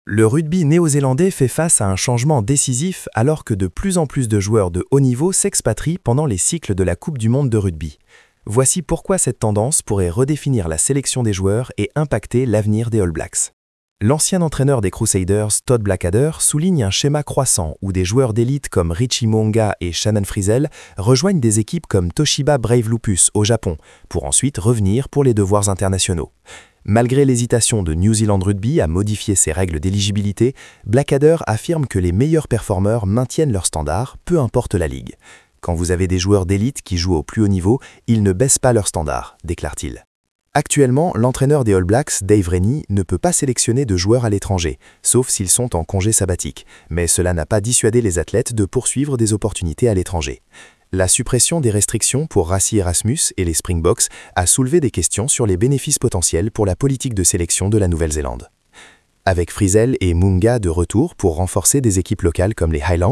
Le rugby néo-zélandais fait face à un changement décisif alors que de plus en plus de joueurs de haut niveau s'expatrient pendant les cycles de la Coupe du monde de rugby. Voici pourquoi cette tendance pourrait redéfinir la sélection des joueurs et impacter l'avenir des All Blacks. L'ancien entraîneur des Crusaders, Todd Blackadder, souligne un schéma croissant où des joueurs d'élite comme Richie Mo'unga et Shannon Frizzell rejoignent des équipes comme Toshiba Brave Lupus au Japon, pour ensuite revenir pour les devoirs internationaux. Malgré l'hésitation de New Zealand Rugby à modifier ses règles d'éligibilité, Blackadder affirme que les meilleurs performeurs maintiennent leurs standards, peu importe la ligue. Quand vous avez des joueurs d'élite qui jouent au plus haut niveau, ils ne baissent pas leurs standards, déclare-t-il. Actuellement, l'entraîneur des All Blacks, Dave Rennie, ne peut pas sélectionner de joueurs à l'étranger, sauf s'ils sont en congé sabbatique, mais cela n'a pas dissuadé les athlètes de poursuivre des opportunités à l'étranger. La suppression des restrictions pour Rassie Erasmus et les Springboks a soulevé des questions sur les bénéfices potentiels pour la politique de sélection de la Nouvelle-Zélande. Avec Frizzell et Mo'unga de retour pour renforcer des équipes locales comme les Highlands,